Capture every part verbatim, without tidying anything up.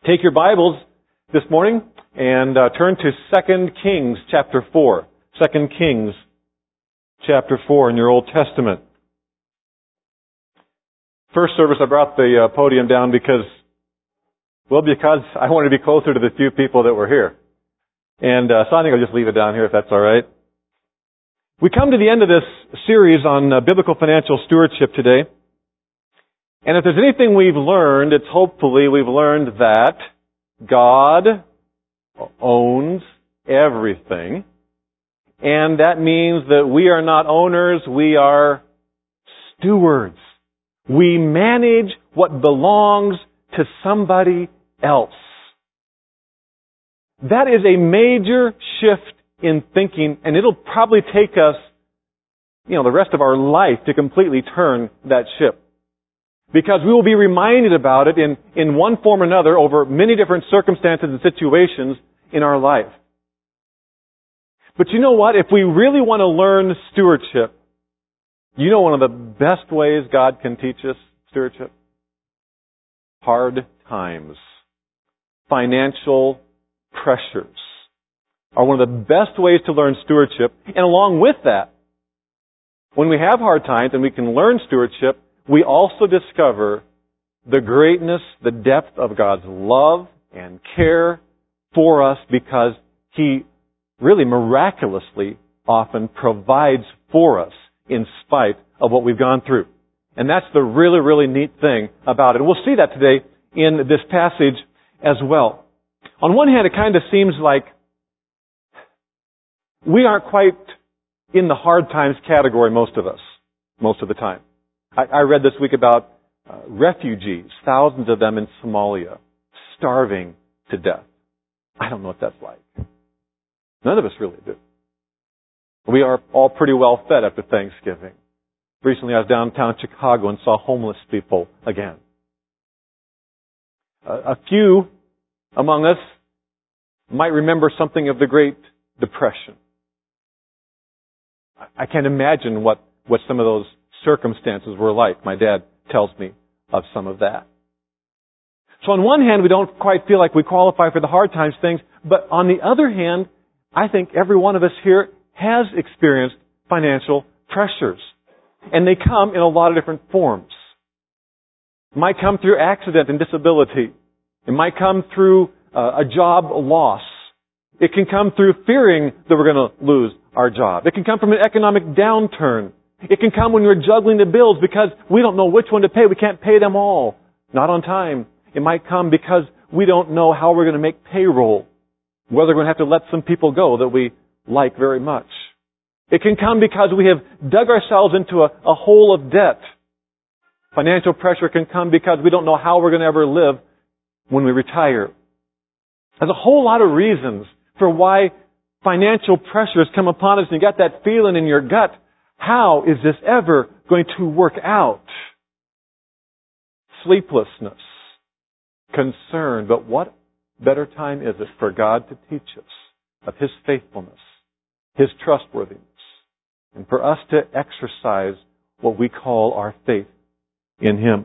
Take your Bibles this morning and uh, turn to Second Kings chapter four. Second Kings chapter four in your Old Testament. First service, I brought the uh, podium down because, well, because I wanted to be closer to the few people that were here. And uh, so I think I'll just leave it down here if that's all right. We come to the end of this series on uh, biblical financial stewardship today. And if there's anything we've learned, it's hopefully we've learned that God owns everything. And that means that we are not owners, we are stewards. We manage what belongs to somebody else. That is a major shift in thinking, and it'll probably take us, you know, the rest of our life to completely turn that ship. Because we will be reminded about it in, in one form or another over many different circumstances and situations in our life. But you know what? If we really want to learn stewardship, you know one of the best ways God can teach us stewardship? Hard times. Financial pressures are one of the best ways to learn stewardship. And along with that, when we have hard times and we can learn stewardship, we also discover the greatness, the depth of God's love and care for us because He really miraculously often provides for us in spite of what we've gone through. And that's the really, really neat thing about it. We'll see that today in this passage as well. On one hand, it kind of seems like we aren't quite in the hard times category, most of us, most of the time. I, I read this week about uh, refugees, thousands of them in Somalia, starving to death. I don't know what that's like. None of us really do. We are all pretty well fed after Thanksgiving. Recently I was downtown Chicago and saw homeless people again. Uh, a few among us might remember something of the Great Depression. I can't imagine what, what some of those circumstances were like. My dad tells me of some of that. So on one hand, we don't quite feel like we qualify for the hard times things, but on the other hand, I think every one of us here has experienced financial pressures. And they come in a lot of different forms. It might come through accident and disability. It might come through uh, a job loss. It can come through fearing that we're going to lose our job. It can come from an economic downturn. It can come when we're juggling the bills because we don't know which one to pay. We can't pay them all. Not on time. It might come because we don't know how we're going to make payroll. Whether we're going to have to let some people go that we like very much. It can come because we have dug ourselves into a, a hole of debt. Financial pressure can come because we don't know how we're going to ever live when we retire. There's a whole lot of reasons for why financial pressures come upon us, and you got that feeling in your gut. How is this ever going to work out? Sleeplessness, concern, but what better time is it for God to teach us of His faithfulness, His trustworthiness, and for us to exercise what we call our faith in Him.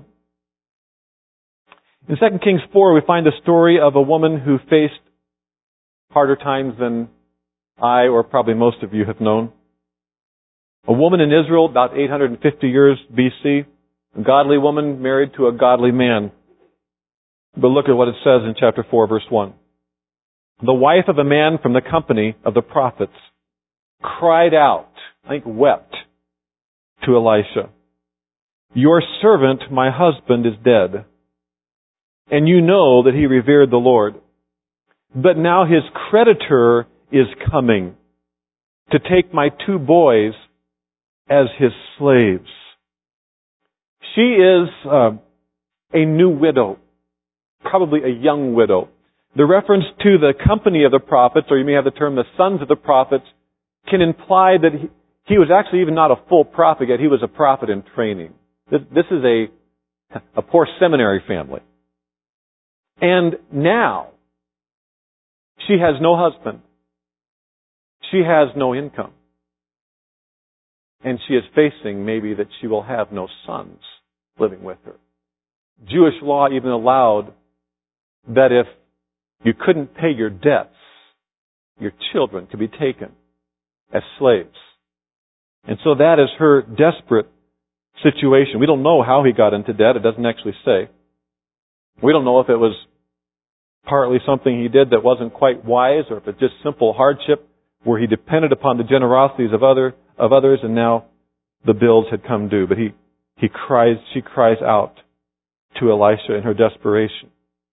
In Second Kings four, we find the story of a woman who faced harder times than I or probably most of you have known. A woman in Israel, about eight hundred fifty years B C, a godly woman married to a godly man. But look at what it says in chapter four, verse one. The wife of a man from the company of the prophets cried out, I think wept, to Elisha, "Your servant, my husband, is dead, and you know that he revered the Lord. But now his creditor is coming to take my two boys as his slaves." She is uh, a new widow, probably a young widow. The reference to the company of the prophets, or you may have the term the sons of the prophets, can imply that he, he was actually even not a full prophet yet. He was a prophet in training. This, this is a, a poor seminary family. And now, she has no husband. She has no income. And she is facing maybe that she will have no sons living with her. Jewish law even allowed that if you couldn't pay your debts, your children could be taken as slaves. And so that is her desperate situation. We don't know how he got into debt. It doesn't actually say. We don't know if it was partly something he did that wasn't quite wise, or if it's just simple hardship where he depended upon the generosities of other of others, and now the bills had come due. But he he cries, she cries out to Elisha in her desperation.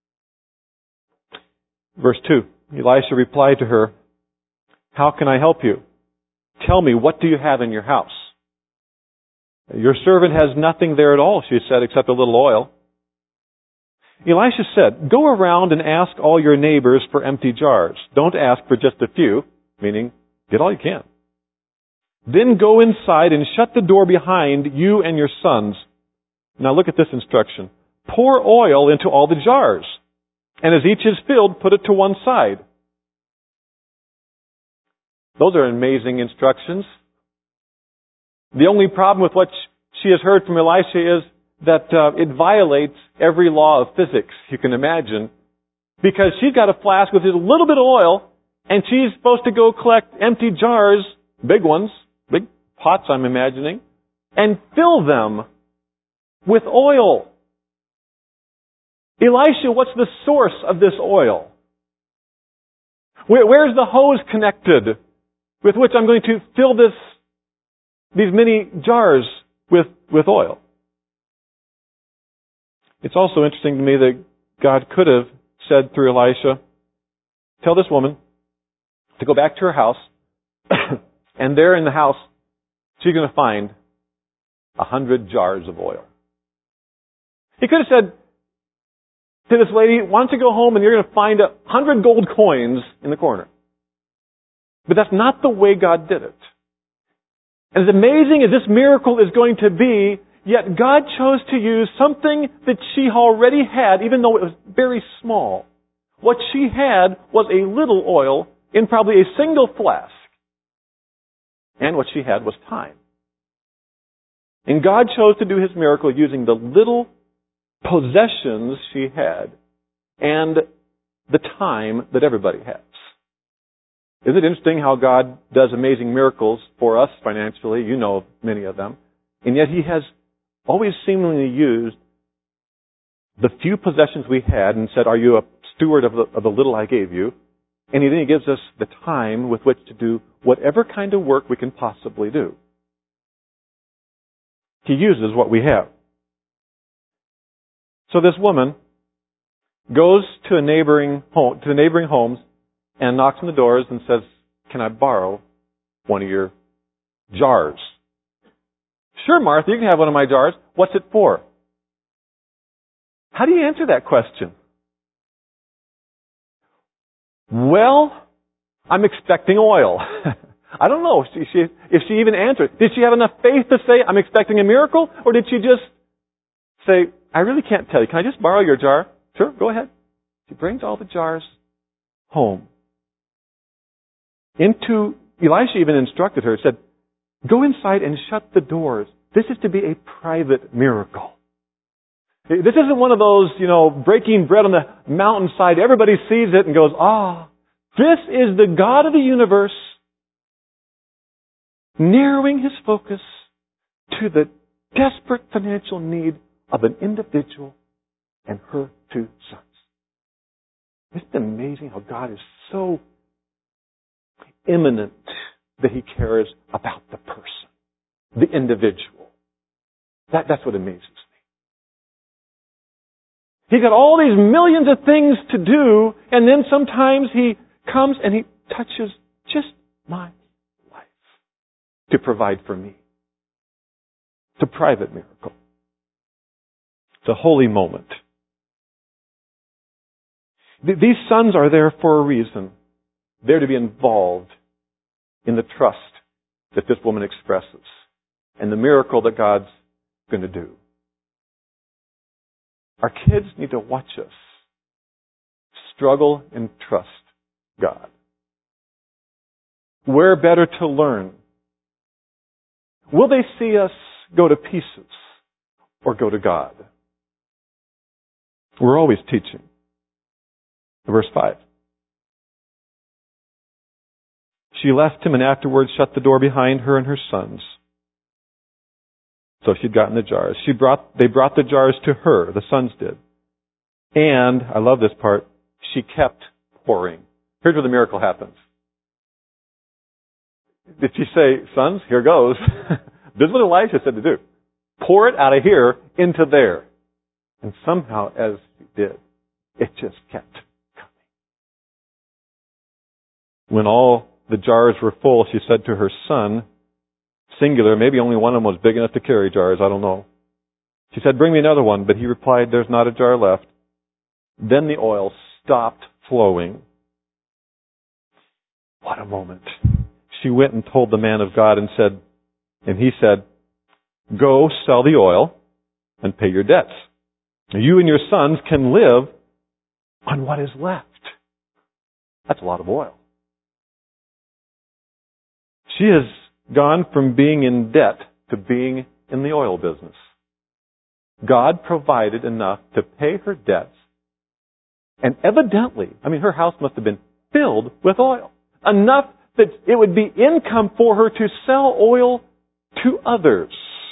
Verse two, Elisha replied to her, "How can I help you? Tell me, what do you have in your house?" "Your servant has nothing there at all," she said, "except a little oil." Elisha said, "Go around and ask all your neighbors for empty jars. Don't ask for just a few," meaning get all you can. "Then go inside and shut the door behind you and your sons." Now look at this instruction. "Pour oil into all the jars, and as each is filled, put it to one side." Those are amazing instructions. The only problem with what she has heard from Elisha is that uh, it violates every law of physics you can imagine, because she's got a flask with just a little bit of oil, and she's supposed to go collect empty jars, big ones, big pots I'm imagining, and fill them with oil. Elisha, what's the source of this oil? Where, where's the hose connected with which I'm going to fill this, these many jars with, with oil? It's also interesting to me that God could have said through Elisha, "Tell this woman to go back to her house, and there in the house, she's going to find a hundred jars of oil." He could have said to this lady, "Why don't you go home and you're going to find a hundred gold coins in the corner." But that's not the way God did it. And as amazing as this miracle is going to be, yet God chose to use something that she already had, even though it was very small. What she had was a little oil in probably a single flask. And what she had was time. And God chose to do His miracle using the little possessions she had and the time that everybody has. Isn't it interesting how God does amazing miracles for us financially? You know of many of them. And yet He has always seemingly used the few possessions we had and said, "Are you a steward of the, of the little I gave you?" And then He gives us the time with which to do whatever kind of work we can possibly do. He uses what we have. So this woman goes to a neighboring home, to the neighboring homes, and knocks on the doors and says, "Can I borrow one of your jars?" "Sure, Martha, you can have one of my jars. What's it for?" How do you answer that question? "Well, I'm expecting oil." I don't know if she, she, if she even answered. Did she have enough faith to say, "I'm expecting a miracle"? Or did she just say, "I really can't tell you. Can I just borrow your jar?" "Sure, go ahead." She brings all the jars home. Into, Elisha even instructed her, said, "Go inside and shut the doors. This is to be a private miracle. This isn't one of those, you know, breaking bread on the mountainside. Everybody sees it and goes, ah. This is the God of the universe narrowing His focus to the desperate financial need of an individual and her two sons." Isn't it amazing how God is so imminent that He cares about the person, the individual? That, that's what amazes me. He's got all these millions of things to do, and then sometimes He comes and He touches just my life to provide for me. It's a private miracle. It's a holy moment. These sons are there for a reason. They're to be involved in the trust that this woman expresses and the miracle that God's going to do. Our kids need to watch us struggle and trust God. Where better to learn? Will they see us go to pieces or go to God? We're always teaching. Verse five. She left him and afterwards shut the door behind her and her sons. So she'd gotten the jars. She brought, they brought the jars to her, the sons did. And, I love this part, she kept pouring. Here's where the miracle happens. Did she say, sons, here goes? This is what Elisha said to do. Pour it out of here into there. And somehow, as she did, it just kept coming. When all the jars were full, she said to her son, singular, maybe only one of them was big enough to carry jars, I don't know. She said, bring me another one, but he replied, there's not a jar left. Then the oil stopped flowing. What a moment. She went and told the man of God and said, and he said, go sell the oil and pay your debts. You and your sons can live on what is left. That's a lot of oil. She has gone from being in debt to being in the oil business. God provided enough to pay her debts. And evidently, I mean, her house must have been filled with oil. Enough that it would be income for her to sell oil to others.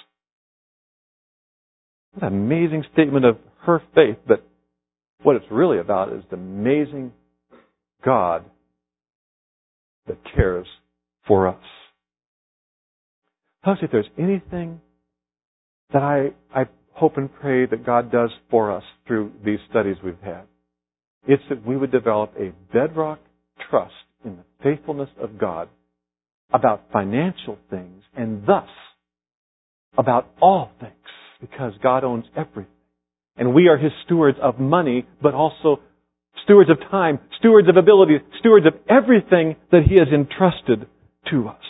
What an amazing statement of her faith. But what it's really about is the amazing God that cares for us. Folks, if there's anything that I, I hope and pray that God does for us through these studies we've had, it's that we would develop a bedrock trust in the faithfulness of God about financial things and thus about all things, because God owns everything. And we are His stewards of money, but also stewards of time, stewards of ability, stewards of everything that He has entrusted to us.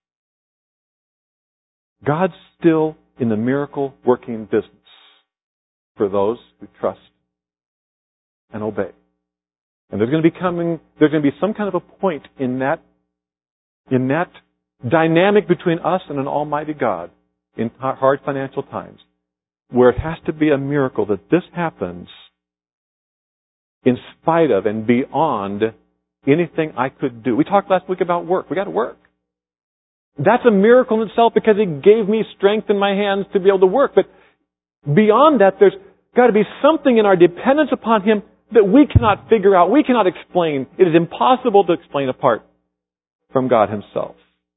God's still in the miracle working business for those who trust and obey. And there's going to be coming, there's going to be some kind of a point in that, in that dynamic between us and an almighty God in hard financial times, where it has to be a miracle that this happens in spite of and beyond anything I could do. We talked last week about work. We got to work. That's a miracle in itself because He gave me strength in my hands to be able to work. But beyond that, there's got to be something in our dependence upon Him that we cannot figure out, we cannot explain. It is impossible to explain apart from God Himself.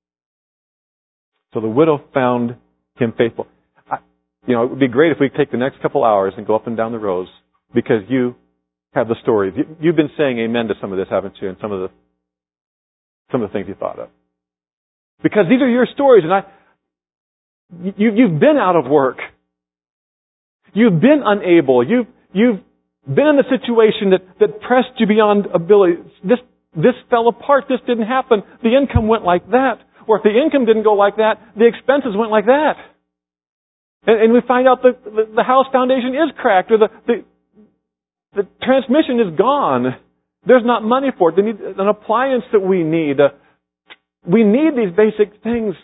So the widow found Him faithful. I, you know, it would be great if we could take the next couple hours and go up and down the rows, because you have the stories. You, you've been saying amen to some of this, haven't you? And some of the some of the things you thought of. Because these are your stories, and I, you, you've been out of work. You've been unable. You've, you've been in a situation that, that pressed you beyond ability. This, this fell apart. This didn't happen. The income went like that. Or if the income didn't go like that, the expenses went like that. And, and we find out that the, the house foundation is cracked, or the, the, the transmission is gone. There's not money for it. They need an appliance that we need. Uh, we need these basic things.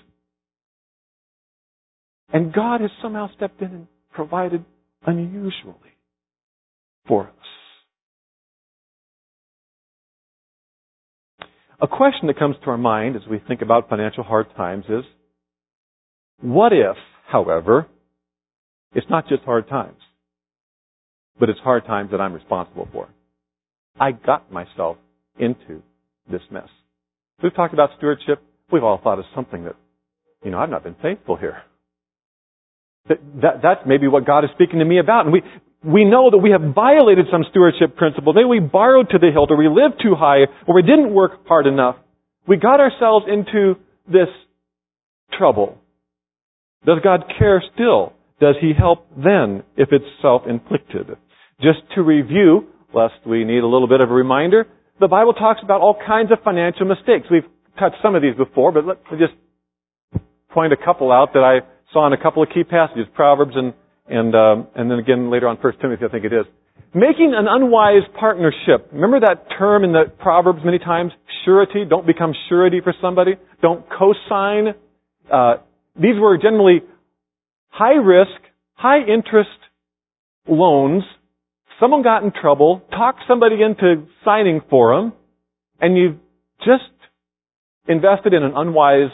And God has somehow stepped in and provided unusually for us. A question that comes to our mind as we think about financial hard times is, what if, however, it's not just hard times, but it's hard times that I'm responsible for? I got myself into this mess. We've talked about stewardship. We've all thought of something that, you know, I've not been faithful here. That, that, that's maybe what God is speaking to me about. And we, we know that we have violated some stewardship principle. Maybe we borrowed to the hilt, or we lived too high, or we didn't work hard enough. We got ourselves into this trouble. Does God care still? Does He help then if it's self-inflicted? Just to review, lest we need a little bit of a reminder, the Bible talks about all kinds of financial mistakes. We've touched some of these before, but let me just point a couple out that I saw in a couple of key passages, Proverbs and and um, and then again later on First Timothy, I think it is. Making an unwise partnership. Remember that term in the Proverbs many times? Surety. Don't become surety for somebody. Don't co-sign. Uh, these were generally high risk, high interest loans someone got in trouble, talked somebody into signing for them, and you've just invested in an unwise,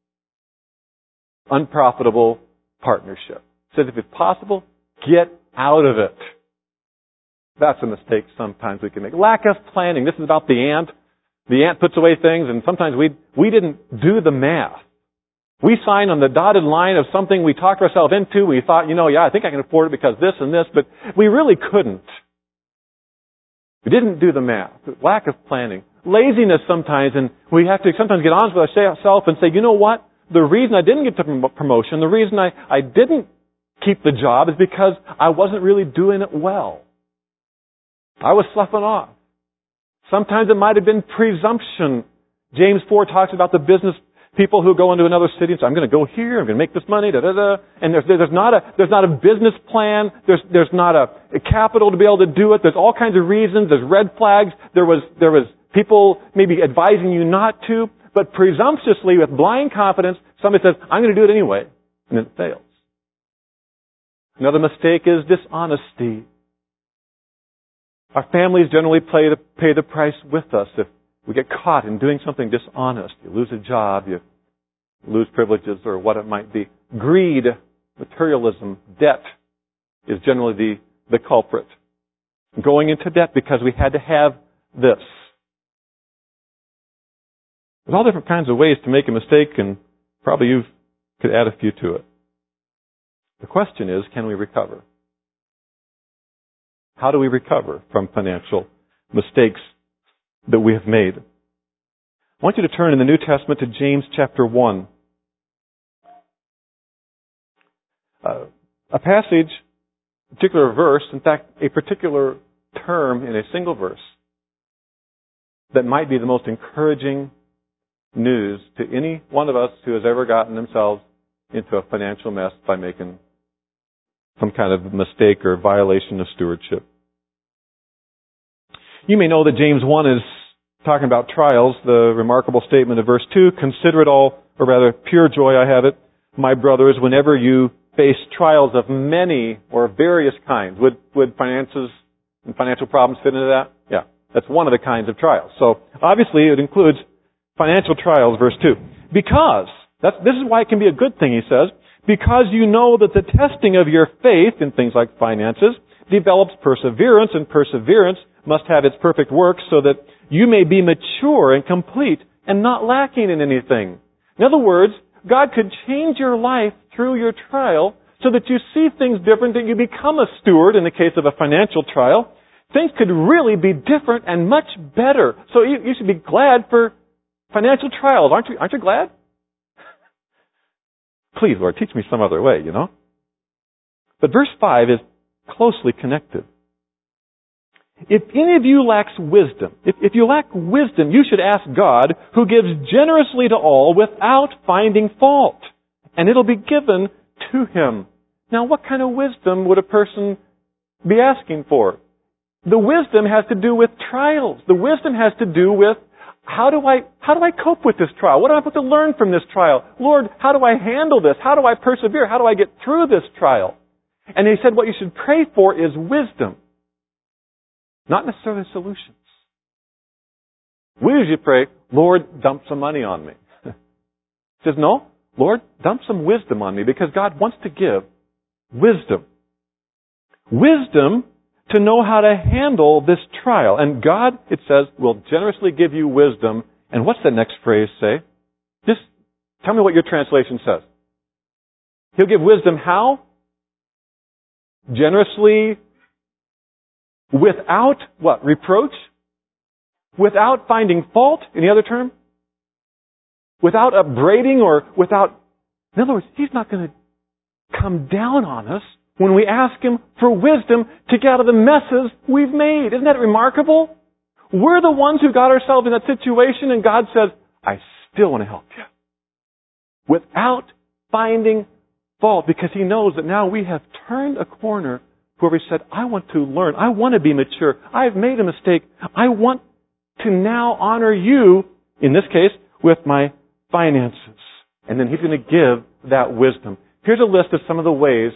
unprofitable partnership. Says if it's possible, get out of it. That's a mistake sometimes we can make. Lack of planning. This is about the ant. The ant puts away things, and sometimes we we didn't do the math. We sign on the dotted line of something we talked ourselves into. We thought, you know, yeah, I think I can afford it because this and this, but we really couldn't. We didn't do the math. Lack of planning. Laziness sometimes, and we have to sometimes get honest with ourselves and say, you know what? The reason I didn't get the promotion, the reason I, I didn't keep the job is because I wasn't really doing it well. I was sloughing off. Sometimes it might have been presumption. James four talks about the business people who go into another city and say, I'm going to go here, I'm going to make this money, da da da. And there's, there's not a, there's not a business plan, there's, there's not a, a capital to be able to do it, there's all kinds of reasons, there's red flags, there was, there was people maybe advising you not to, but presumptuously with blind confidence, somebody says, I'm going to do it anyway, and it fails. Another mistake is dishonesty. Our families generally pay the, pay the price with us if we get caught in doing something dishonest. You lose a job, you lose privileges, or what it might be. Greed, materialism, debt is generally the, the culprit. Going into debt because we had to have this. There's all different kinds of ways to make a mistake, and probably you could add a few to it. The question is, can we recover? How do we recover from financial mistakes that we have made? I want you to turn in the New Testament to James chapter one. Uh, a passage, a particular verse, in fact, a particular term in a single verse that might be the most encouraging news to any one of us who has ever gotten themselves into a financial mess by making some kind of mistake or violation of stewardship. You may know that James one is talking about trials, the remarkable statement of verse two, consider it all, or rather pure joy I have it, my brothers, whenever you face trials of many or various kinds. Would, would finances and financial problems fit into that? Yeah, that's one of the kinds of trials. So obviously it includes financial trials, verse two. Because, that's, this is why it can be a good thing, he says, because you know that the testing of your faith in things like finances develops perseverance, and perseverance must have its perfect work so that you may be mature and complete and not lacking in anything. In other words, God could change your life through your trial so that you see things different, that you become a steward in the case of a financial trial. Things could really be different and much better. So you, you should be glad for financial trials. Aren't you, aren't you glad? Please, Lord, teach me some other way, you know. But verse five is closely connected. If any of you lacks wisdom, if, if you lack wisdom, you should ask God, who gives generously to all without finding fault, and it'll be given to him. Now, what kind of wisdom would a person be asking for? The wisdom has to do with trials. The wisdom has to do with how do I how do I cope with this trial? What do I have to learn from this trial? Lord, how do I handle this? How do I persevere? How do I get through this trial? And he said what you should pray for is wisdom. Not necessarily solutions. We usually pray, Lord, dump some money on me. He says, no, Lord, dump some wisdom on me, because God wants to give wisdom. Wisdom to know how to handle this trial. And God, it says, will generously give you wisdom. And what's the next phrase say? Just tell me what your translation says. He'll give wisdom how? Generously, without what? Reproach? Without finding fault? Any other term? Without upbraiding, or without... In other words, He's not going to come down on us when we ask Him for wisdom to get out of the messes we've made. Isn't that remarkable? We're the ones who got ourselves in that situation, and God says, I still want to help you. Without finding fault, because He knows that now we have turned a corner where we said, I want to learn. I want to be mature. I've made a mistake. I want to now honor you, in this case, with my finances. And then He's going to give that wisdom. Here's a list of some of the ways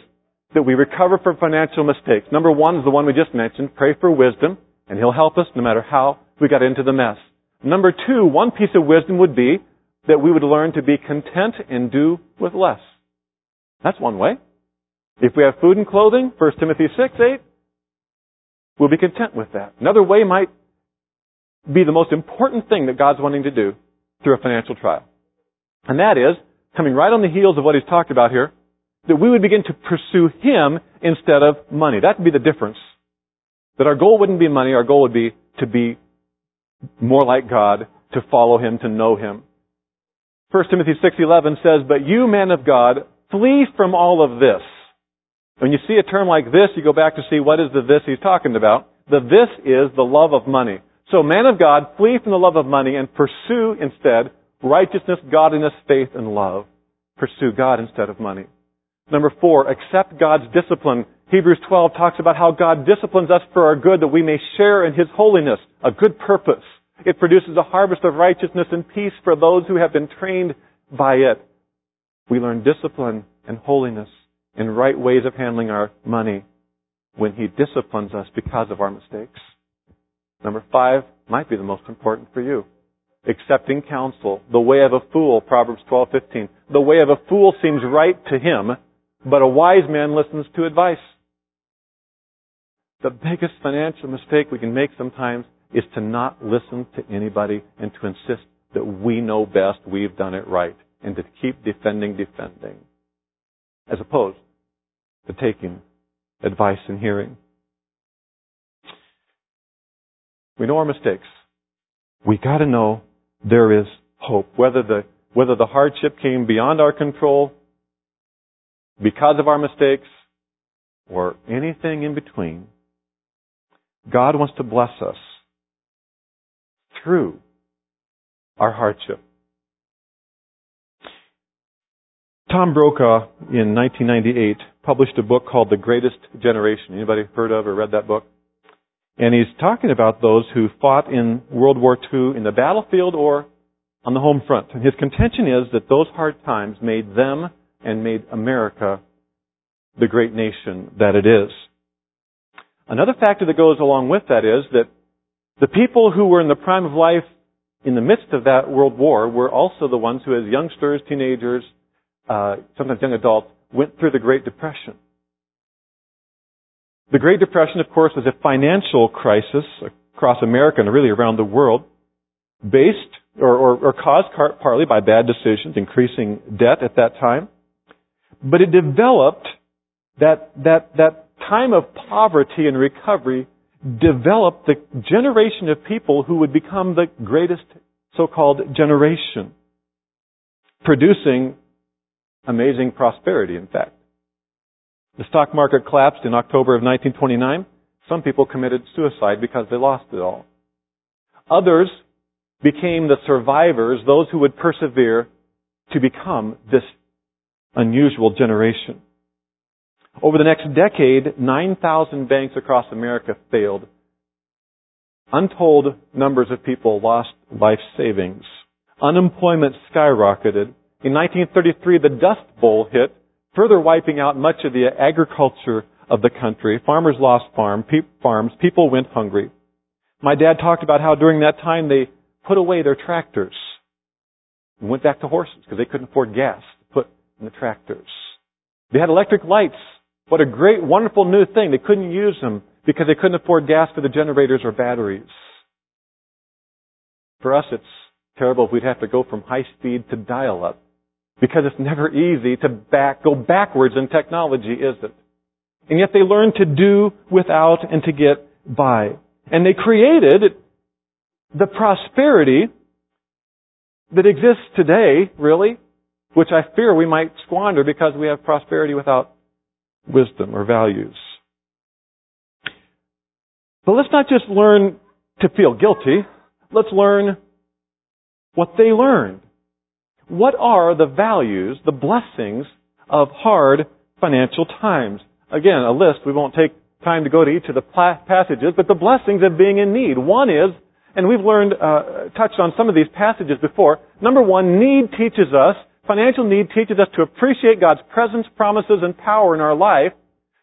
that we recover from financial mistakes. Number one is the one we just mentioned. Pray for wisdom, and He'll help us no matter how we got into the mess. Number two, one piece of wisdom would be that we would learn to be content and do with less. That's one way. If we have food and clothing, First Timothy six, eight, we'll be content with that. Another way might be the most important thing that God's wanting to do through a financial trial. And that is, coming right on the heels of what He's talked about here, that we would begin to pursue Him instead of money. That would be the difference. That our goal wouldn't be money, our goal would be to be more like God, to follow Him, to know Him. First Timothy six eleven says, "But you, men of God, flee from all of this." When you see a term like this, you go back to see what is the this he's talking about. The this is the love of money. So, man of God, flee from the love of money and pursue instead righteousness, godliness, faith, and love. Pursue God instead of money. Number four, accept God's discipline. Hebrews twelve talks about how God disciplines us for our good, that we may share in His holiness, a good purpose. It produces a harvest of righteousness and peace for those who have been trained by it. We learn discipline and holiness and right ways of handling our money when He disciplines us because of our mistakes. Number five might be the most important for you. Accepting counsel. The way of a fool, Proverbs twelve fifteen. The way of a fool seems right to him, but a wise man listens to advice. The biggest financial mistake we can make sometimes is to not listen to anybody and to insist that we know best, we've done it right, and to keep defending, defending, as opposed to taking advice and hearing. We know our mistakes. We got to know there is hope. Whether the whether the hardship came beyond our control, because of our mistakes, or anything in between, God wants to bless us through our hardship. Tom Brokaw in nineteen ninety-eight published a book called The Greatest Generation. Anybody heard of or read that book? And he's talking about those who fought in World War Two in the battlefield or on the home front. And his contention is that those hard times made them and made America the great nation that it is. Another factor that goes along with that is that the people who were in the prime of life in the midst of that World War were also the ones who, as youngsters, teenagers, uh, sometimes young adults, went through the Great Depression. The Great Depression, of course, was a financial crisis across America and really around the world, based or, or, or caused partly by bad decisions, increasing debt at that time. But it developed that that that time of poverty and recovery developed the generation of people who would become the greatest so-called generation, producing amazing prosperity, in fact. The stock market collapsed in October of nineteen twenty-nine. Some people committed suicide because they lost it all. Others became the survivors, those who would persevere to become this unusual generation. Over the next decade, nine thousand banks across America failed. Untold numbers of people lost life savings. Unemployment skyrocketed. In nineteen thirty-three, the Dust Bowl hit, further wiping out much of the agriculture of the country. Farmers lost farm, pe- farms. People went hungry. My dad talked about how during that time they put away their tractors and went back to horses because they couldn't afford gas to put in the tractors. They had electric lights. What a great, wonderful new thing. They couldn't use them because they couldn't afford gas for the generators or batteries. For us, it's terrible if we'd have to go from high speed to dial-up, because it's never easy to back, go backwards in technology, is it? And yet they learned to do without and to get by. And they created the prosperity that exists today, really, which I fear we might squander because we have prosperity without wisdom or values. But let's not just learn to feel guilty. Let's learn what they learned. What are the values, the blessings of hard financial times? Again, a list. We won't take time to go to each of the passages, but the blessings of being in need. One is, and we've learned, uh, touched on some of these passages before. Number one, need teaches us, financial need teaches us to appreciate God's presence, promises, and power in our life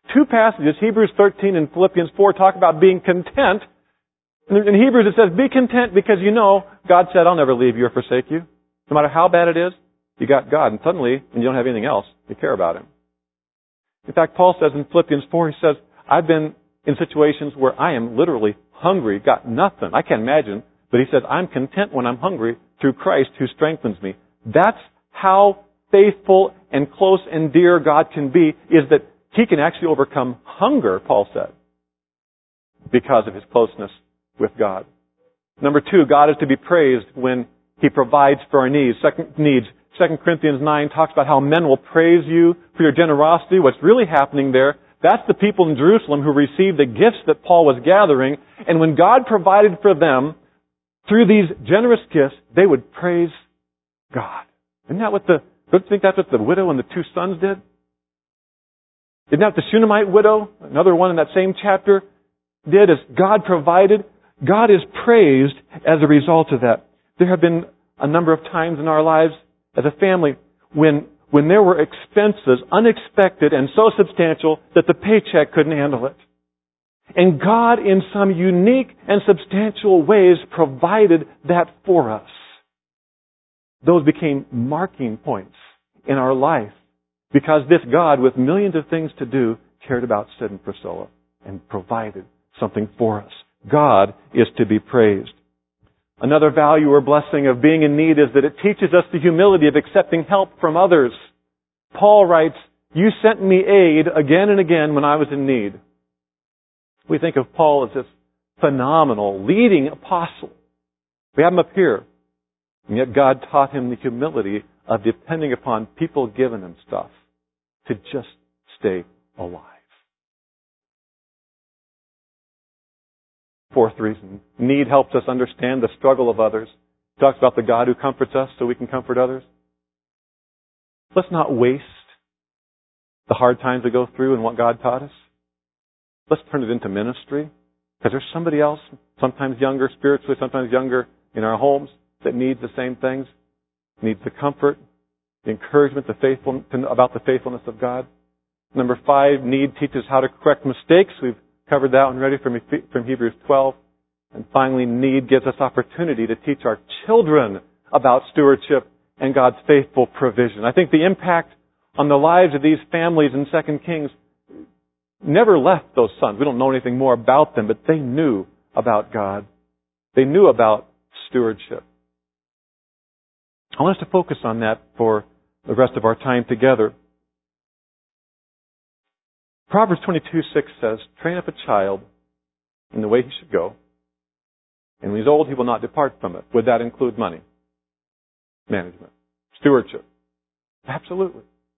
Two passages, Hebrews thirteen and Philippians four, talk about being content. In Hebrews it says, be content because you know God said, I'll never leave you or forsake you. No matter how bad it is, you got God. And suddenly, when you don't have anything else, you care about Him. In fact, Paul says in Philippians four, he says, I've been in situations where I am literally hungry, got nothing. I can't imagine. But he says, I'm content when I'm hungry through Christ who strengthens me. That's how faithful and close and dear God can be, is that He can actually overcome hunger, Paul said, because of His closeness with God. Number two, God is to be praised when He provides for our needs. Second needs. Second Corinthians nine talks about how men will praise you for your generosity. What's really happening there, that's the people in Jerusalem who received the gifts that Paul was gathering. And when God provided for them through these generous gifts, they would praise God. Isn't that what the, don't you think that's what the widow and the two sons did? Isn't that what the Shunammite widow, another one in that same chapter, did? As God provided, God is praised as a result of that. There have been a number of times in our lives as a family when when there were expenses, unexpected and so substantial that the paycheck couldn't handle it. And God, in some unique and substantial ways, provided that for us. Those became marking points in our life because this God, with millions of things to do, cared about Sid and Priscilla and provided something for us. God is to be praised. Another value or blessing of being in need is that it teaches us the humility of accepting help from others. Paul writes, you sent me aid again and again when I was in need. We think of Paul as this phenomenal, leading apostle. We have him up here. And yet God taught him the humility of depending upon people giving him stuff to just stay alive. Fourth reason, need helps us understand the struggle of others. It talks about the God who comforts us so we can comfort others. Let's not waste the hard times we go through and what God taught us. Let's turn it into ministry. Because there's somebody else, sometimes younger spiritually, sometimes younger in our homes, that needs the same things. Needs the comfort, the encouragement, the faithful, about the faithfulness of God. Number five, need teaches how to correct mistakes. We've covered that one already from, from Hebrews twelve. And finally, need gives us opportunity to teach our children about stewardship and God's faithful provision. I think the impact on the lives of these families in Second Kings never left those sons. We don't know anything more about them, but they knew about God. They knew about stewardship. I want us to focus on that for the rest of our time together. Proverbs twenty-two six says, train up a child in the way he should go, and when he's old, he will not depart from it. Would that include money? Management? Stewardship? Absolutely.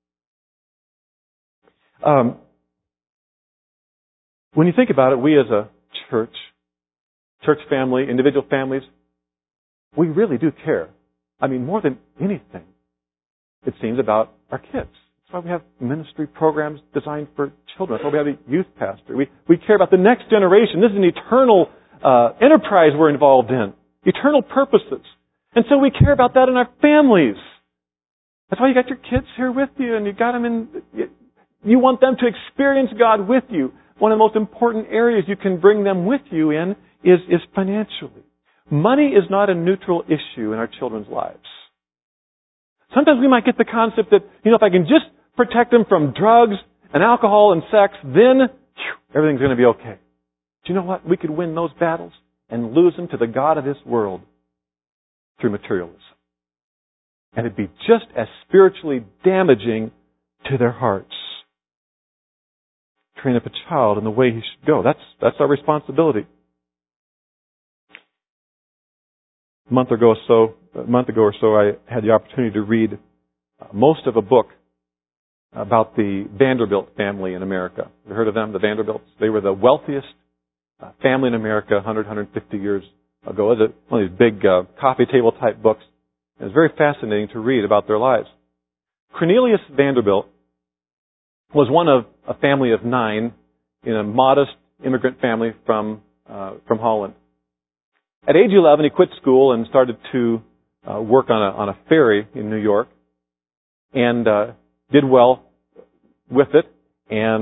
Um, when you think about it, we as a church, church family, individual families, we really do care. I mean, more than anything, it seems, about our kids. That's why we have ministry programs designed for children. That's why we have a youth pastor. We, we care about the next generation. This is an eternal uh, enterprise we're involved in. Eternal purposes. And so we care about that in our families. That's why you got your kids here with you and you got them in... You, you want them to experience God with you. One of the most important areas you can bring them with you in is, is financially. Money is not a neutral issue in our children's lives. Sometimes we might get the concept that, you know, if I can just protect them from drugs and alcohol and sex, then whew, everything's going to be okay. Do you know what? We could win those battles and lose them to the God of this world through materialism. And it'd be just as spiritually damaging to their hearts. Train up a child in the way he should go. That's, that's our responsibility. A month ago or so, a month ago or so, I had the opportunity to read most of a book about the Vanderbilt family in America. You heard of them, the Vanderbilts? They were the wealthiest family in America one hundred, one hundred fifty years ago. It was one of these big uh, coffee table type books. It was very fascinating to read about their lives. Cornelius Vanderbilt was one of a family of nine in a modest immigrant family from uh, from Holland. At age eleven, he quit school and started to uh, work on a on a ferry in New York, and uh, did well with it, and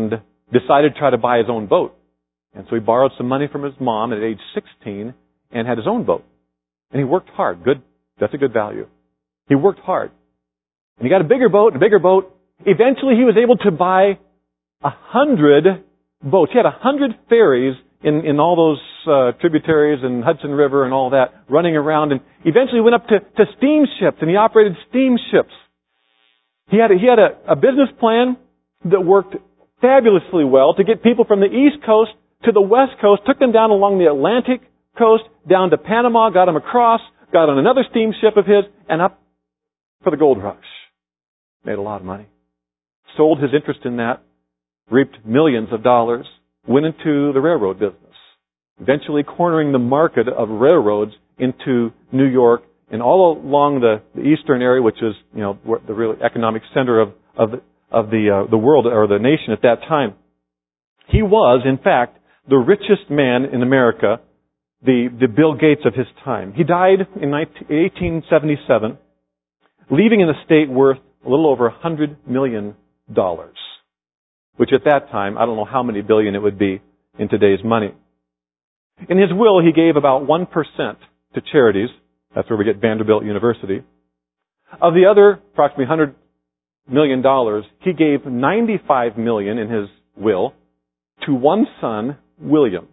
decided to try to buy his own boat. And so he borrowed some money from his mom at age sixteen and had his own boat. And he worked hard. Good. That's a good value. He worked hard. And he got a bigger boat, and a bigger boat. Eventually he was able to buy a hundred boats. He had a hundred ferries in, in all those uh, tributaries and Hudson River and all that running around. And eventually went up to, to steamships, and he operated steamships. He had a, he had a, a business plan that worked fabulously well to get people from the East Coast to the West Coast, took them down along the Atlantic coast, down to Panama, got them across, got on another steamship of his, and up for the gold rush. Made a lot of money. Sold his interest in that, reaped millions of dollars, went into the railroad business, eventually cornering the market of railroads into New York and all along the, the eastern area, which is, you know, the real economic center of, of the, of the, uh, the world or the nation at that time. He was, in fact, the richest man in America, the, the Bill Gates of his time. He died in eighteen seventy-seven, leaving an estate worth a little over one hundred million dollars, which at that time, I don't know how many billion it would be in today's money. In his will, he gave about one percent to charities. That's where we get Vanderbilt University. Of the other approximately one hundred million dollars, he gave ninety-five million dollars in his will to one son, William.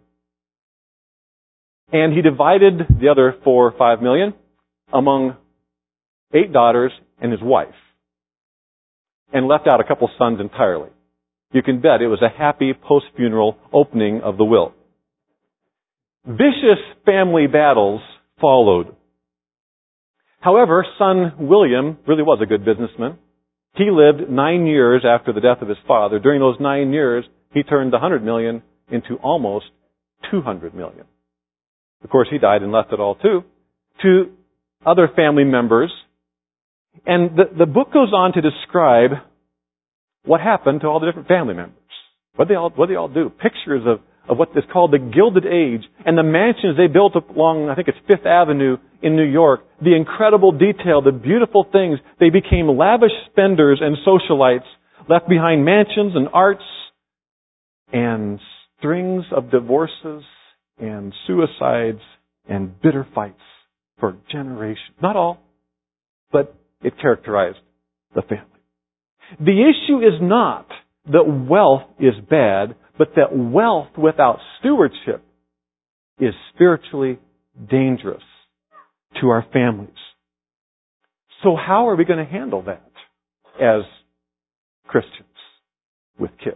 And he divided the other four or five million among eight daughters and his wife, and left out a couple sons entirely. You can bet it was a happy post-funeral opening of the will. Vicious family battles followed. However, son William really was a good businessman. He lived nine years after the death of his father. During those nine years, he turned the one hundred million dollars into almost two hundred million dollars. Of course, he died and left it all too to other family members. And the, the book goes on to describe what happened to all the different family members. What they all, what they all do. Pictures of, of what is called the Gilded Age and the mansions they built along, I think it's Fifth Avenue in New York. The incredible detail, the beautiful things. They became lavish spenders and socialites, left behind mansions and arts and strings of divorces and suicides and bitter fights for generations. Not all, but it characterized the family. The issue is not that wealth is bad, but that wealth without stewardship is spiritually dangerous to our families. So how are we going to handle that as Christians with kids?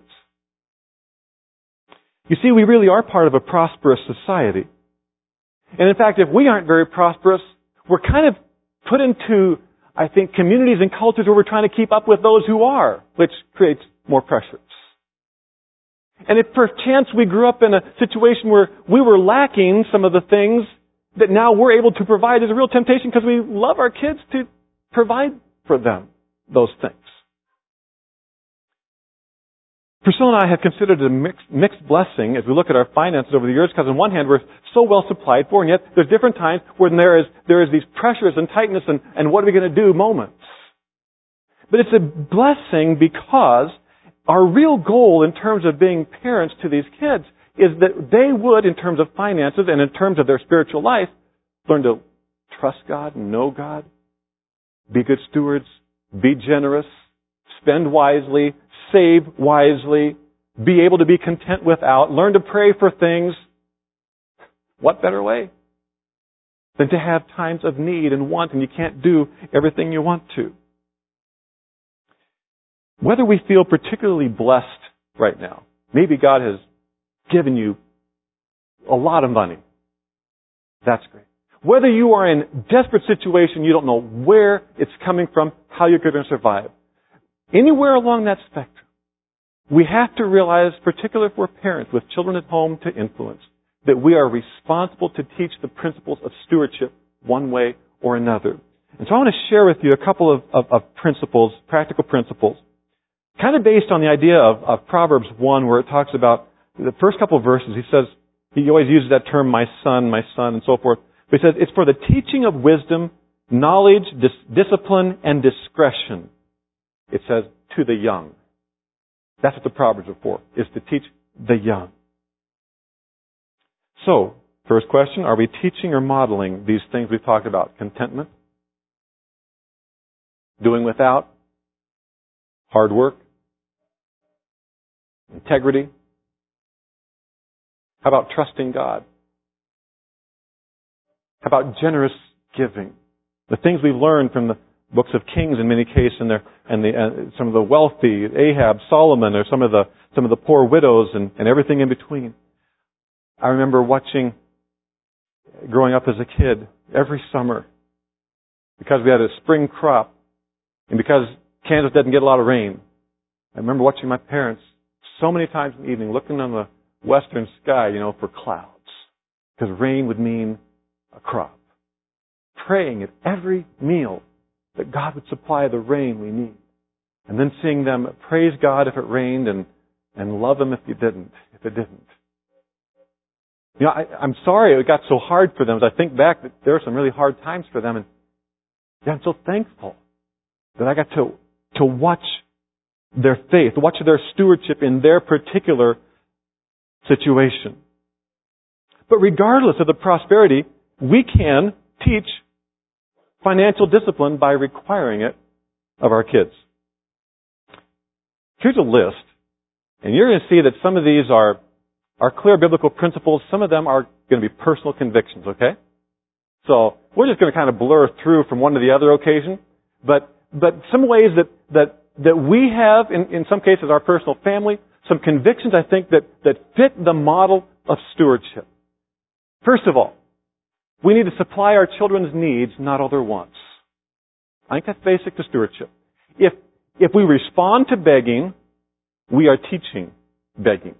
You see, we really are part of a prosperous society. And in fact, if we aren't very prosperous, we're kind of put into, I think, communities and cultures where we're trying to keep up with those who are, which creates more pressures. And if perchance we grew up in a situation where we were lacking some of the things that now we're able to provide, is a real temptation because we love our kids to provide for them those things. Priscilla and I have considered it a mixed, mixed blessing as we look at our finances over the years, because on one hand we're so well supplied for, and yet there's different times when there is there is these pressures and tightness and, and what are we going to do moments. But it's a blessing because our real goal in terms of being parents to these kids is that they would, in terms of finances and in terms of their spiritual life, learn to trust God, know God, be good stewards, be generous, spend wisely, save wisely, be able to be content without, learn to pray for things. What better way than to have times of need and want, and you can't do everything you want to? Whether we feel particularly blessed right now, maybe God has given you a lot of money. That's great. Whether you are in a desperate situation, you don't know where it's coming from, how you're going to survive. Anywhere along that spectrum, we have to realize, particularly if we're parents with children at home to influence, that we are responsible to teach the principles of stewardship one way or another. And so I want to share with you a couple of, of, of principles, practical principles, kind of based on the idea of, of Proverbs one, where it talks about the first couple of verses. He says, he always uses that term, my son, my son, and so forth. But he says, it's for the teaching of wisdom, knowledge, dis- discipline, and discretion. It says, to the young. That's what the Proverbs are for, is to teach the young. So, first question, are we teaching or modeling these things we've talked about? Contentment, doing without, hard work, integrity. How about trusting God? How about generous giving? The things we've learned from the books of Kings in many cases, and, their, and the, uh, some of the wealthy, Ahab, Solomon, or some of the some of the poor widows, and, and everything in between. I remember watching, growing up as a kid, every summer, because we had a spring crop, and because Kansas doesn't get a lot of rain, I remember watching my parents so many times in the evening looking on the western sky, you know, for clouds, because rain would mean a crop. Praying at every meal that God would supply the rain we need. And then seeing them praise God if it rained and, and love Him if it didn't, if it didn't. You know, I, I'm sorry it got so hard for them. As I think back, that there were some really hard times for them. And yeah, I'm so thankful that I got to, to watch their faith, watch their stewardship in their particular situation. But regardless of the prosperity, we can teach financial discipline by requiring it of our kids. Here's a list, and you're going to see that some of these are, are clear biblical principles. Some of them are going to be personal convictions, okay? So we're just going to kind of blur through from one to the other occasion. But but some ways that, that, that we have, in, in some cases, our personal family, some convictions, I think, that, that fit the model of stewardship. First of all, we need to supply our children's needs, not all their wants. I think that's basic to stewardship. If if we respond to begging, we are teaching begging.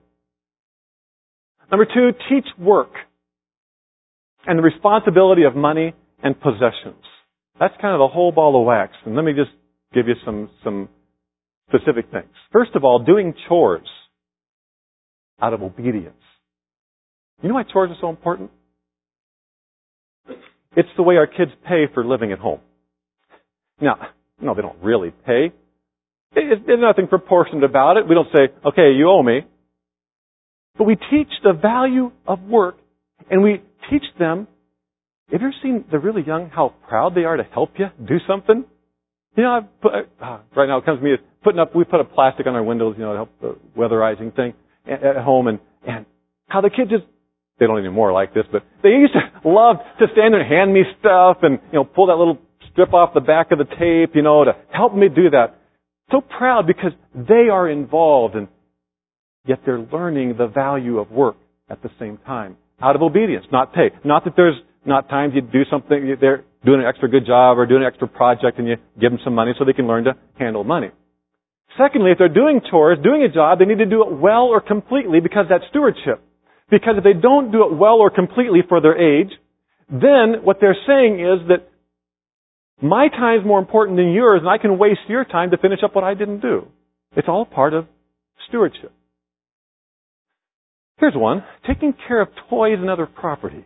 Number two, teach work and the responsibility of money and possessions. That's kind of the whole ball of wax. And let me just give you some, some specific things. First of all, doing chores out of obedience. You know why chores are so important? It's the way our kids pay for living at home. Now, no, they don't really pay. There's nothing proportionate about it. We don't say, okay, you owe me. But we teach the value of work, and we teach them. Have you ever seen the really young, how proud they are to help you do something? You know, I've put, uh, right now it comes to me, putting up, we put up plastic on our windows, you know, to help the weatherizing thing at home, and, and how the kids just, they don't anymore like this, but they used to love to stand there and hand me stuff and, you know, pull that little strip off the back of the tape, you know, to help me do that. So proud because they are involved, and yet they're learning the value of work at the same time. Out of obedience, not pay. Not that there's not times you do something, they're doing an extra good job or doing an extra project and you give them some money so they can learn to handle money. Secondly, if they're doing chores, doing a job, they need to do it well or completely because that's stewardship. Because if they don't do it well or completely for their age, then what they're saying is that my time is more important than yours, and I can waste your time to finish up what I didn't do. It's all part of stewardship. Here's one. Taking care of toys and other property.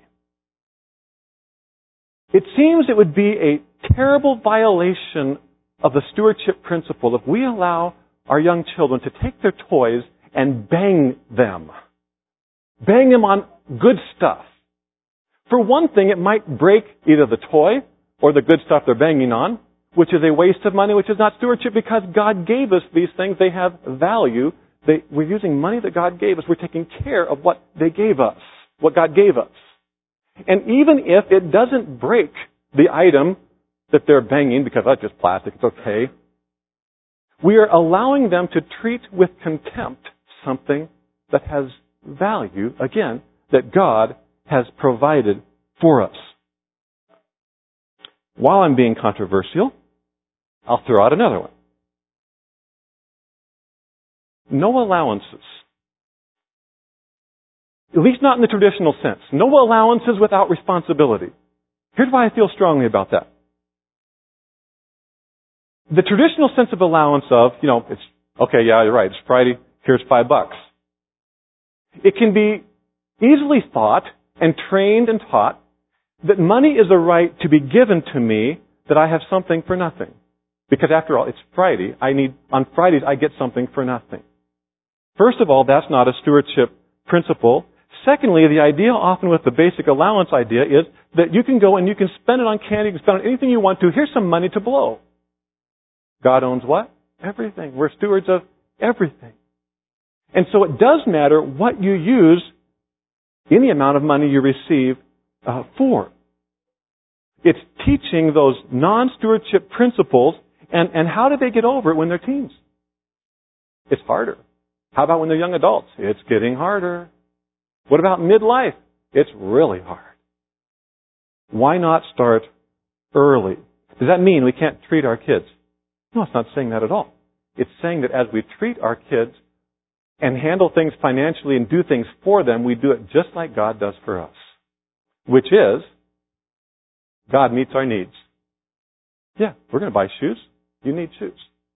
It seems it would be a terrible violation of the stewardship principle if we allow our young children to take their toys and bang them. Bang them on good stuff. For one thing, it might break either the toy or the good stuff they're banging on, which is a waste of money, which is not stewardship because God gave us these things. They have value. They, we're using money that God gave us. We're taking care of what they gave us, what God gave us. And even if it doesn't break the item that they're banging, because that's just plastic, it's okay, we are allowing them to treat with contempt something that has value, again, that God has provided for us. While I'm being controversial, I'll throw out another one. No allowances. At least not in the traditional sense. No allowances without responsibility. Here's why I feel strongly about that. The traditional sense of allowance of, you know, it's, okay, yeah, you're right, it's Friday, here's five bucks. It can be easily thought and trained and taught that money is a right to be given to me, that I have something for nothing. Because after all, it's Friday. I need, on Fridays, I get something for nothing. First of all, that's not a stewardship principle. Secondly, the idea often with the basic allowance idea is that you can go and you can spend it on candy, you can spend it on anything you want to. Here's some money to blow. God owns what? Everything. We're stewards of everything. And so it does matter what you use any amount of money you receive uh, for. It's teaching those non-stewardship principles, and, and how do they get over it when they're teens? It's harder. How about when they're young adults? It's getting harder. What about midlife? It's really hard. Why not start early? Does that mean we can't treat our kids? No, it's not saying that at all. It's saying that as we treat our kids and handle things financially and do things for them, we do it just like God does for us. Which is, God meets our needs. Yeah, we're going to buy shoes. You need shoes.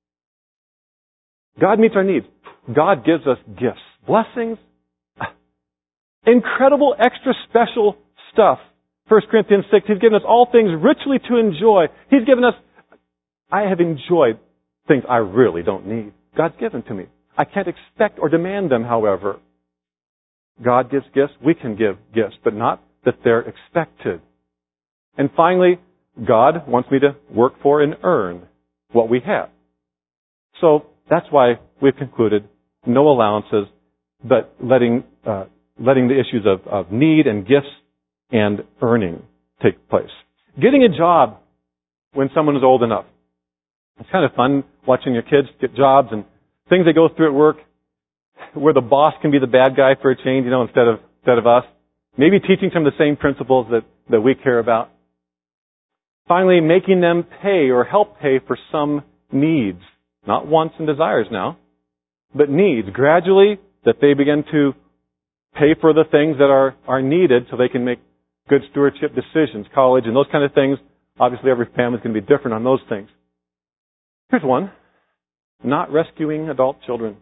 God meets our needs. God gives us gifts, blessings, incredible, extra special stuff. First Corinthians six, He's given us all things richly to enjoy. He's given us, I have enjoyed things I really don't need. God's given to me. I can't expect or demand them, however. God gives gifts. We can give gifts, but not that they're expected. And finally, God wants me to work for and earn what we have. So that's why we've concluded no allowances, but letting uh, letting the issues of, of need and gifts and earning take place. Getting a job when someone is old enough. It's kind of fun watching your kids get jobs and things they go through at work where the boss can be the bad guy for a change, you know, instead of instead of us. Maybe teaching some of the same principles that, that we care about. Finally, making them pay or help pay for some needs. Not wants and desires now, but needs. Gradually, that they begin to pay for the things that are, are needed so they can make good stewardship decisions, college and those kind of things. Obviously, every family is going to be different on those things. Here's one. Not rescuing adult children.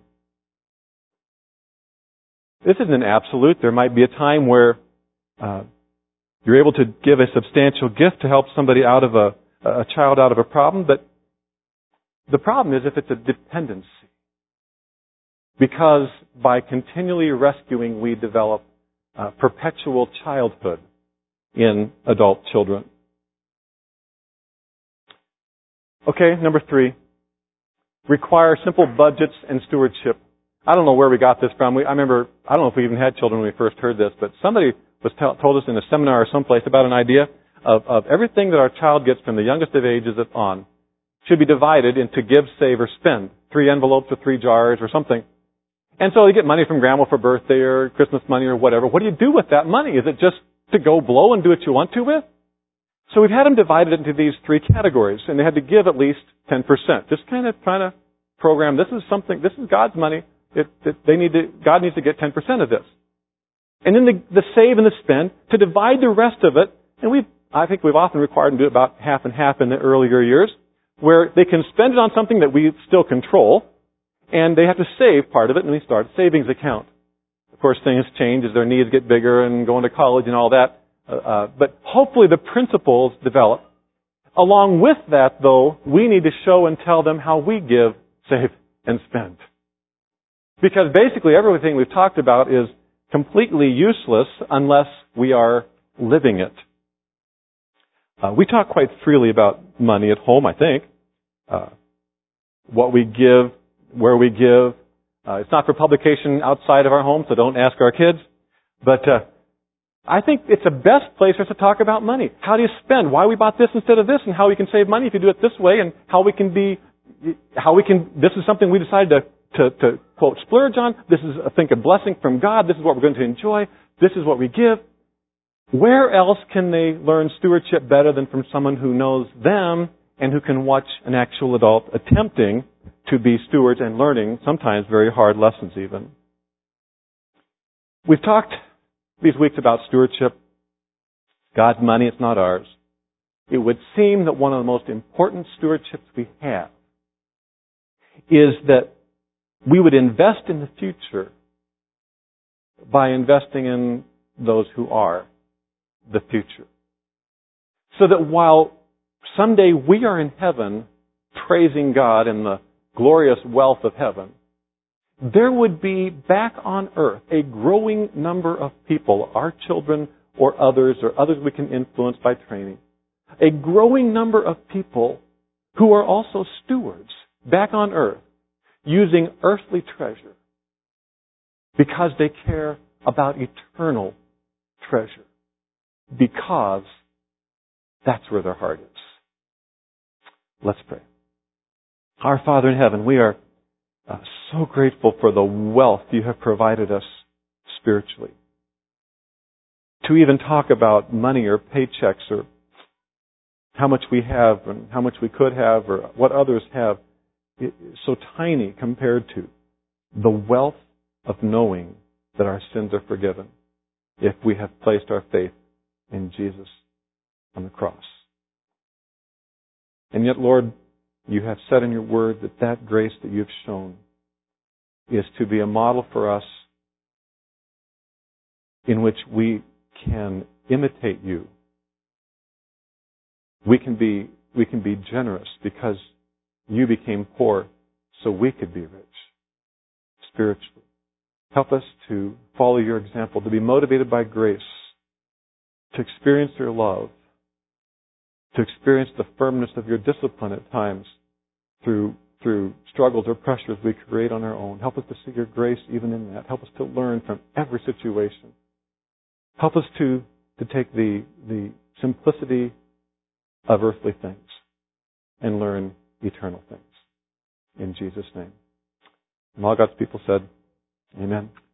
This isn't an absolute. There might be a time where uh, you're able to give a substantial gift to help somebody out of a, a child out of a problem, but the problem is if it's a dependency. Because by continually rescuing, we develop uh, perpetual childhood in adult children. Okay, number three. Require simple budgets and stewardship. I don't know where we got this from. We, I remember, I don't know if we even had children when we first heard this, but somebody was t- told us in a seminar or someplace about an idea of, of everything that our child gets from the youngest of ages on should be divided into give, save, or spend. Three envelopes or three jars or something. And so you get money from grandma for birthday or Christmas money or whatever. What do you do with that money? Is it just to go blow and do what you want to with? So we've had them divided into these three categories, and they had to give at least ten percent. Just kind of trying to program, this is something, this is God's money. It, it, they need to, God needs to get ten percent of this. And then the, the save and the spend, to divide the rest of it, and we've, I think we've often required them to do about half and half in the earlier years, where they can spend it on something that we still control, and they have to save part of it, and we start a savings account. Of course, things change as their needs get bigger and going to college and all that. Uh, uh, but hopefully the principles develop. Along with that, though, we need to show and tell them how we give, save, and spend. Because basically everything we've talked about is completely useless unless we are living it. Uh, we talk quite freely about money at home, I think. Uh, what we give, where we give. Uh, it's not for publication outside of our home, so don't ask our kids. But uh, I think it's the best place for us to talk about money. How do you spend? Why we bought this instead of this, and how we can save money if you do it this way, and how we can be, how we can. This is something we decided to to, to quote splurge on. This is, I think, a blessing from God. This is what we're going to enjoy. This is what we give. Where else can they learn stewardship better than from someone who knows them and who can watch an actual adult attempting to be stewards and learning sometimes very hard lessons even. We've talked these weeks about stewardship. God's money, it's not ours. It would seem that one of the most important stewardships we have is that we would invest in the future by investing in those who are the future. So that while someday we are in heaven praising God in the glorious wealth of heaven, there would be back on earth a growing number of people, our children or others, or others we can influence by training, a growing number of people who are also stewards back on earth, using earthly treasure because they care about eternal treasure, because that's where their heart is. Let's pray. Our Father in heaven, we are uh, so grateful for the wealth you have provided us spiritually. To even talk about money or paychecks or how much we have and how much we could have or what others have is so tiny compared to the wealth of knowing that our sins are forgiven if we have placed our faith in Jesus on the cross. And yet, Lord, you have said in your word that that grace that you've shown is to be a model for us in which we can imitate you. We can be, we can be generous because you became poor so we could be rich spiritually. Help us to follow your example, to be motivated by grace, to experience your love, to experience the firmness of your discipline at times through through struggles or pressures we create on our own. Help us to see your grace even in that. Help us to learn from every situation. Help us to, to take the, the simplicity of earthly things and learn eternal things. In Jesus' name. And all God's people said, amen.